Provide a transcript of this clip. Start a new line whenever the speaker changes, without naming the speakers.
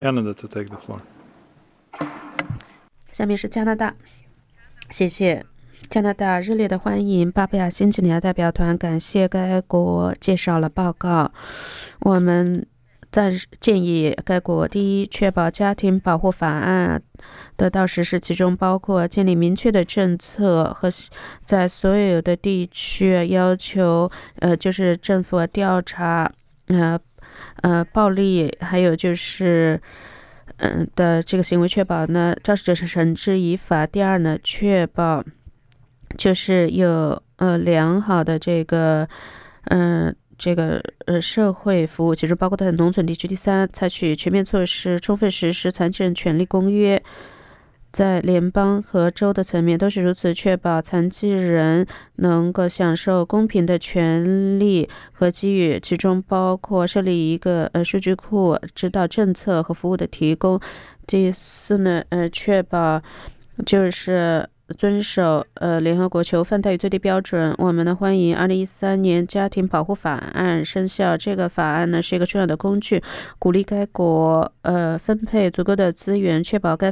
Canada to take the floor.
下面是加拿大，谢谢。加拿大热烈的欢迎巴布亚新几内亚代表团，感谢该国介绍了报告。我们暂时建议该国第一，确保家庭保护法案得到实施，其中包括建立明确的政策和在所有的地区要求就是政府调查暴力，还有就是的这个行为，确保呢肇事者是绳之以法。第二呢，确保就是有良好的社会服务，其中包括在农村地区。第三，采取全面措施，充分实施残疾人权利公约，在联邦和州的层面都是如此，确保残疾人能够享受公平的权利和机遇，其中包括设立一个数据库，指导政策和服务的提供。第四呢，确保就是遵守联合国囚犯待遇最低标准。我们呢欢迎2013年家庭保护法案生效。这个法案呢是一个重要的工具，鼓励该国分配足够的资源，确保该